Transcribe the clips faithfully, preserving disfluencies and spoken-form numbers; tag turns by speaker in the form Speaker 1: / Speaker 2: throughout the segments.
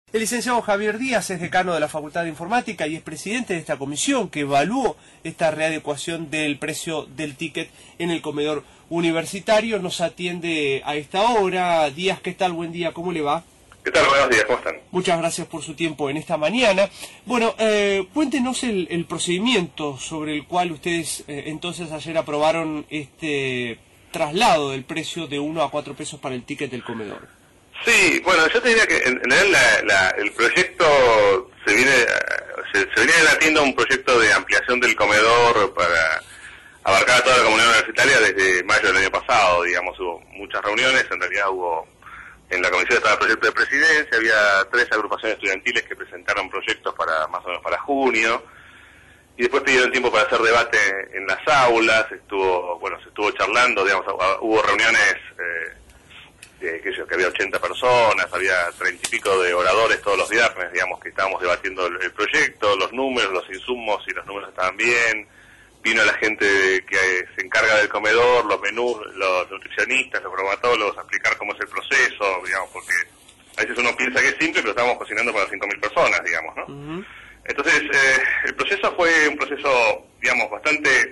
Speaker 1: El licenciado Javier Díaz es decano de la Facultad de Informática y es presidente de esta comisión que evaluó esta readecuación del precio del ticket en el comedor universitario. Nos atiende a esta hora. Díaz, ¿qué tal? Buen día, ¿cómo le va?
Speaker 2: ¿Qué tal? Buenos días, ¿cómo están?
Speaker 1: Muchas gracias por su tiempo en esta mañana. Bueno, eh, cuéntenos el, el procedimiento sobre el cual ustedes eh, entonces ayer aprobaron este traslado del precio de uno a cuatro pesos para el ticket del comedor.
Speaker 2: Sí, bueno, yo te diría que en, en realidad la, la, el proyecto se viene se, se viene debatiendo un proyecto de ampliación del comedor para abarcar a toda la comunidad universitaria desde mayo del año pasado. Digamos, hubo muchas reuniones, en realidad hubo, en la comisión estaba el proyecto de presidencia, había tres agrupaciones estudiantiles que presentaron proyectos para más o menos para junio, y después pidieron tiempo para hacer debate en las aulas, estuvo, bueno, se estuvo charlando, digamos, hubo reuniones, eh, de, que, yo, que había ochenta personas, había treinta y pico de oradores todos los viernes, digamos, que estábamos debatiendo el, el proyecto, los números, los insumos, si los números estaban bien. Vino la gente que se encarga del comedor, los menús, los nutricionistas, los bromatólogos, a explicar cómo es el proceso, digamos, porque a veces uno piensa que es simple, pero estamos cocinando para cinco mil personas, digamos, ¿no? Uh-huh. Entonces, eh, el proceso fue un proceso, digamos, bastante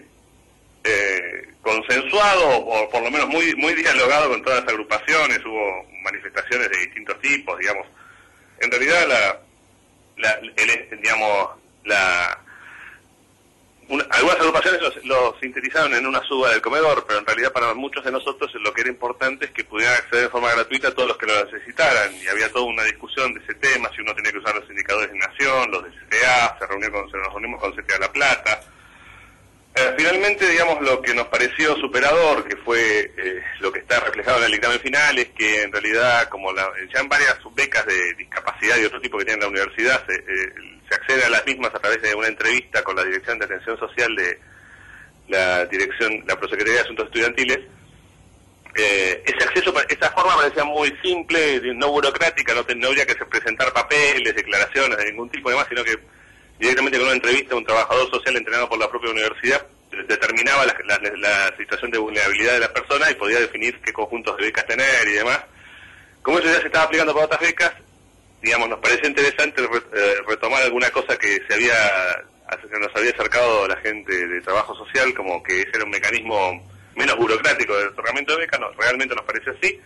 Speaker 2: eh, consensuado, o por lo menos muy muy dialogado con todas las agrupaciones, hubo manifestaciones de distintos tipos, digamos. En realidad, la, la el, digamos, la... Una, algunas agrupaciones lo, lo sintetizaron en una suba del comedor, pero en realidad para muchos de nosotros lo que era importante es que pudieran acceder de forma gratuita a todos los que lo necesitaran, y había toda una discusión de ese tema, si uno tenía que usar los indicadores de Nación, los de C T A, se, reunió con, se nos reunimos con C T A La Plata. Eh, finalmente, digamos, lo que nos pareció superador, que fue eh, lo que está reflejado en el dictamen final, es que en realidad, como la, ya en varias becas de discapacidad y otro tipo que tiene la universidad, se, eh, se accede a las mismas a través de una entrevista con la Dirección de Atención Social de la Dirección, la Prosecretaría de Asuntos Estudiantiles. Eh, ese acceso, esa forma parecía muy simple, no burocrática, no, te, no habría que presentar papeles, declaraciones de ningún tipo y demás, sino que directamente con una entrevista un trabajador social entrenado por la propia universidad determinaba la, la, la situación de vulnerabilidad de las personas y podía definir qué conjuntos de becas tener y demás. Como eso ya se estaba aplicando para otras becas, digamos, nos pareció interesante eh, retomar alguna cosa que se había que nos había acercado la gente de trabajo social, como que ese era un mecanismo menos burocrático del otorgamiento de becas. No, realmente nos parece así.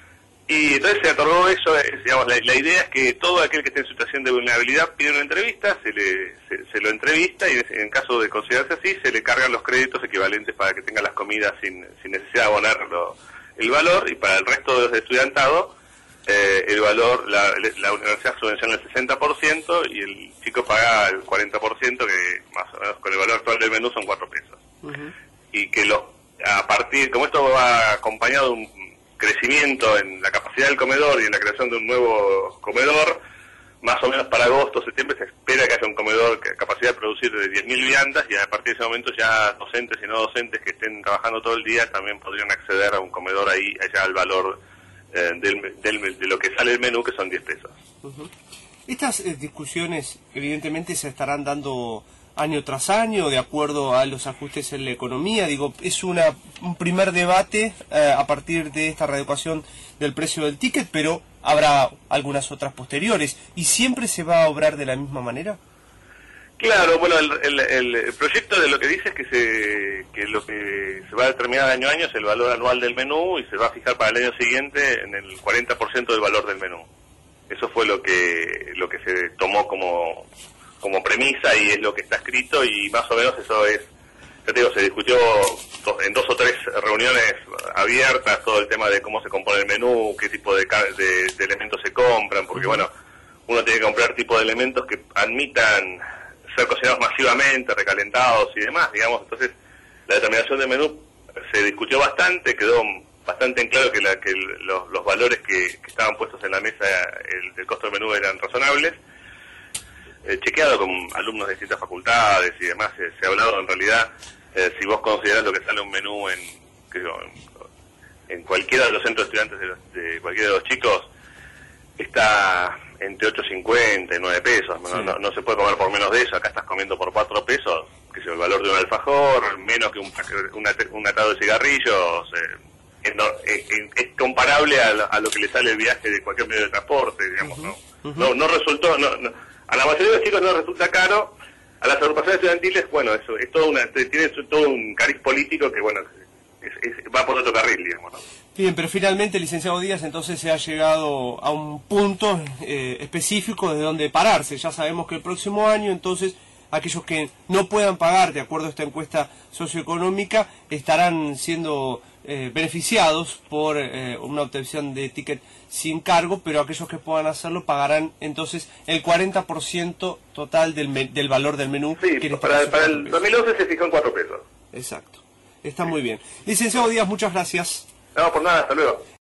Speaker 2: Y entonces se otorgó eso, es, digamos, la, la idea es que todo aquel que esté en situación de vulnerabilidad pide una entrevista, se le se, se lo entrevista y en caso de considerarse así, se le cargan los créditos equivalentes para que tenga las comidas sin, sin necesidad de abonar lo, el valor, y para el resto de estudiantado, eh, el valor, la, la universidad subvenciona el sesenta por ciento y el chico paga el cuarenta por ciento, que más o menos con el valor actual del menú son cuatro pesos. Uh-huh. Y que lo, a partir, como esto va acompañado de un crecimiento en la capacidad del comedor y en la creación de un nuevo comedor, más o menos para agosto, septiembre se espera que haya un comedor que capacidad de producir de diez mil viandas, y a partir de ese momento ya docentes y no docentes que estén trabajando todo el día también podrían acceder a un comedor ahí, allá al valor eh, del, del, de lo que sale el menú, que son diez pesos. Uh-huh.
Speaker 1: Estas eh, discusiones evidentemente se estarán dando año tras año, de acuerdo a los ajustes en la economía. Digo, es una un primer debate eh, a partir de esta readecuación del precio del ticket, pero habrá algunas otras posteriores. ¿Y siempre se va a obrar de la misma manera?
Speaker 2: Claro, bueno, el, el, el proyecto de lo que dice es que se que lo que se va a determinar de año a año es el valor anual del menú, y se va a fijar para el año siguiente en el cuarenta por ciento del valor del menú. Eso fue lo que lo que se tomó como como premisa y es lo que está escrito, y más o menos eso es, ya te digo, se discutió en dos o tres reuniones abiertas todo el tema de cómo se compone el menú, qué tipo de, de, de elementos se compran, porque bueno, uno tiene que comprar tipo de elementos que admitan ser cocinados masivamente, recalentados y demás, digamos. Entonces la determinación del menú se discutió bastante, quedó bastante en claro que, la, que el, los, los valores que, que estaban puestos en la mesa, el, el costo del menú eran razonables. Eh, chequeado con alumnos de distintas facultades y demás, eh, se ha hablado en realidad, eh, si vos considerás lo que sale un menú en, que, en, en cualquiera de los centros estudiantes de, los, de cualquiera de los chicos, está entre ocho cincuenta y nueve pesos, sí. no, no, no se puede comer por menos de eso. Acá estás comiendo por cuatro pesos, que es el valor de un alfajor, menos que un, un, un atado de cigarrillos, eh, es, no, es, es comparable a, a lo que le sale el viaje de cualquier medio de transporte, digamos, uh-huh. ¿no? Uh-huh. No, no resultó, no, no, a la mayoría de los chicos no resulta caro, a las agrupaciones estudiantiles, bueno, eso es todo una, tiene todo un cariz político que, bueno, es, es, va por otro carril, digamos, ¿no?
Speaker 1: Bien, pero finalmente, licenciado Díaz, entonces se ha llegado a un punto eh, específico de donde pararse. Ya sabemos que el próximo año, entonces, aquellos que no puedan pagar, de acuerdo a esta encuesta socioeconómica, estarán siendo eh, beneficiados por eh, una obtención de ticket sin cargo, pero aquellos que puedan hacerlo pagarán entonces el cuarenta por ciento total del, me del valor del menú.
Speaker 2: Sí, que para, para el dos mil once se fijó en cuatro pesos.
Speaker 1: Exacto. Está muy bien. Licenciado Díaz, muchas gracias.
Speaker 2: No, por nada, hasta luego.